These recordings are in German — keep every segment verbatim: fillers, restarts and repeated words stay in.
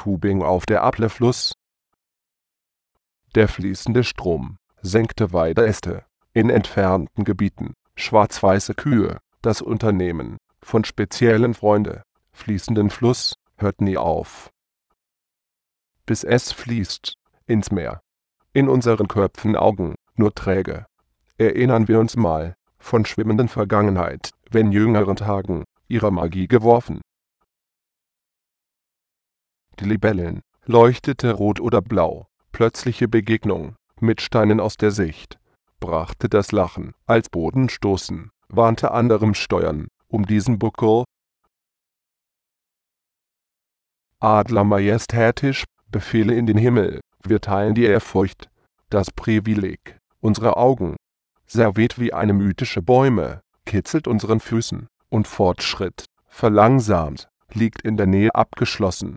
Tubing auf der Apple-Fluss. Der fließende Strom senkte Weideäste in entfernten Gebieten, schwarz-weiße Kühe. Das Unternehmen von speziellen Freunde, fließenden Fluss, hört nie auf, bis es fließt ins Meer. In unseren Köpfen Augen, nur träge. Erinnern wir uns mal von schwimmenden Vergangenheit, wenn jüngeren Tagen ihrer Magie geworfen. Die Libellen leuchtete rot oder blau, plötzliche Begegnung mit Steinen aus der Sicht, brachte das Lachen als Bodenstoßen, warnte anderem Steuern, um diesen Buckel. Adler majestätisch, Befehle in den Himmel, wir teilen die Ehrfurcht, das Privileg, unsere Augen, serviert wie eine mythische Bäume, kitzelt unseren Füßen, und Fortschritt, verlangsamt, liegt in der Nähe abgeschlossen.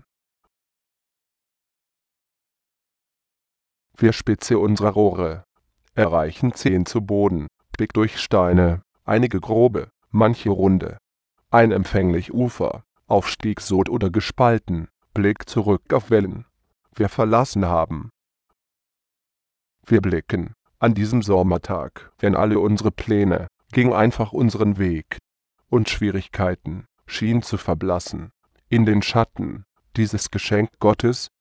Wir Spitze unserer Rohre, erreichen Zehen zu Boden, Blick durch Steine, einige grobe, manche runde. Ein empfänglich Ufer, Aufstieg sod oder gespalten, Blick zurück auf Wellen. Wir verlassen haben. Wir blicken, an diesem Sommertag, wenn alle unsere Pläne, gingen einfach unseren Weg. Und Schwierigkeiten, schienen zu verblassen. In den Schatten, dieses Geschenk Gottes,